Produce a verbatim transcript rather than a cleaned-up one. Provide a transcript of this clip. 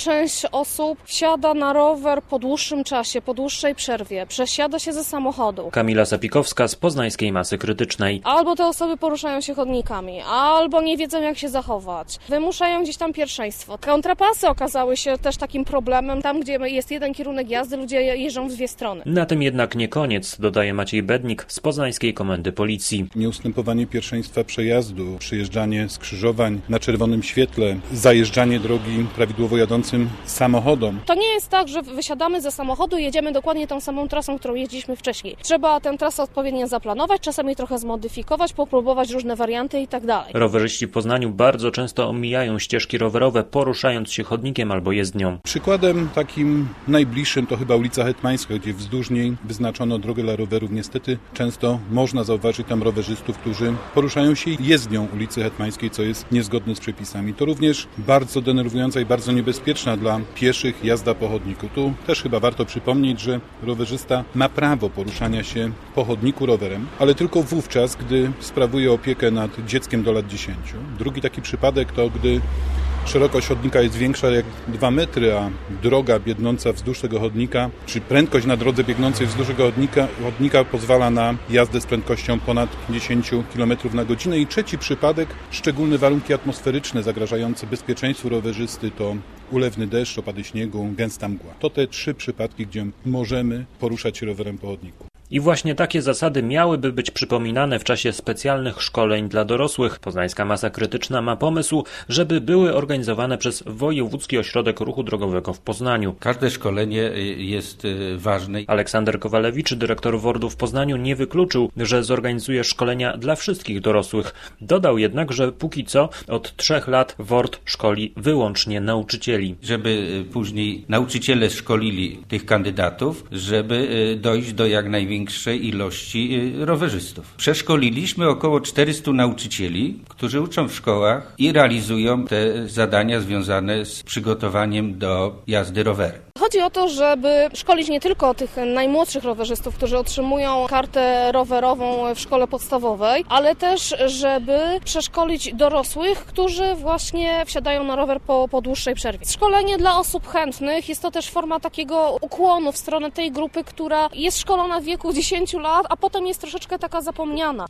część osób wsiada na rower po dłuższym czasie, po dłuższej przerwie, przesiada się ze samochodu. Kamila Sapikowska z Poznańskiej Masy Krytycznej. Albo te osoby poruszają się chodnikami, albo nie wiedzą, jak się zachować. Wymuszają gdzieś tam pierwszeństwo. Kontrapasy okazały się też takim problemem. Tam, gdzie jest jeden kierunek jazdy, ludzie jeżdżą w dwie strony. Na tym jednak nie koniec, dodaje Maciej Bednik z Poznańskiej Komendy Policji. Nieustępowanie pierwszeństwa przejazdu, przyjeżdżanie skrzyżowań na czerwonym świetle, zajeżdżanie drogi prawidłowo jadącym samochodom. To nie jest tak, że wysiadamy ze samochodu i jedziemy dokładnie tą samą trasą, którą jeździliśmy wcześniej. Trzeba tę trasę odpowiednio zaplanować, czasami trochę zmodyfikować, popróbować różne warianty i tak dalej. Rowerzyści w Poznaniu bardzo często omijają ścieżki rowerowe, poruszając się chodnikiem albo jezdnią. Przykładem takim najbliższym to chyba ulica Hetmańska, gdzie wzdłuż niej wyznaczono drogę dla rowerów. Niestety często można zauważyć tam rowerzystów, którzy poruszają się jezdnią ulicy Hetmańskiej, co jest niezgodne z przepisami. To również bardzo denerwująca i bardzo niebezpieczna dla pieszych jazda po chodniku. Tu też chyba warto przypomnieć, że rowerzysta ma prawo poruszania się po chodniku rowerem, ale tylko wówczas, gdy sprawuje opiekę nad dzieckiem do lat dziesięciu. Drugi taki przypadek to, gdy szerokość chodnika jest większa jak dwa metry, a droga biegnąca wzdłuż tego chodnika, czy prędkość na drodze biegnącej wzdłuż tego chodnika, chodnika pozwala na jazdę z prędkością ponad dziesięć kilometrów na godzinę. I trzeci przypadek, szczególne warunki atmosferyczne zagrażające bezpieczeństwu rowerzysty to ulewny deszcz, opady śniegu, gęsta mgła. To te trzy przypadki, gdzie możemy poruszać się rowerem po chodniku. I właśnie takie zasady miałyby być przypominane w czasie specjalnych szkoleń dla dorosłych. Poznańska Masa Krytyczna ma pomysł, żeby były organizowane przez Wojewódzki Ośrodek Ruchu Drogowego w Poznaniu. Każde szkolenie jest ważne. Aleksander Kowalewicz, dyrektor W O R D u w Poznaniu, nie wykluczył, że zorganizuje szkolenia dla wszystkich dorosłych. Dodał jednak, że póki co od trzech lat W O R D szkoli wyłącznie nauczycieli. Żeby później nauczyciele szkolili tych kandydatów, żeby dojść do jak największej większej ilości rowerzystów. Przeszkoliliśmy około czterystu nauczycieli, którzy uczą w szkołach i realizują te zadania związane z przygotowaniem do jazdy rowerem. Chodzi o to, żeby szkolić nie tylko tych najmłodszych rowerzystów, którzy otrzymują kartę rowerową w szkole podstawowej, ale też, żeby przeszkolić dorosłych, którzy właśnie wsiadają na rower po, po dłuższej przerwie. Szkolenie dla osób chętnych jest to też forma takiego ukłonu w stronę tej grupy, która jest szkolona w wieku dziesięciu lat, a potem jest troszeczkę taka zapomniana.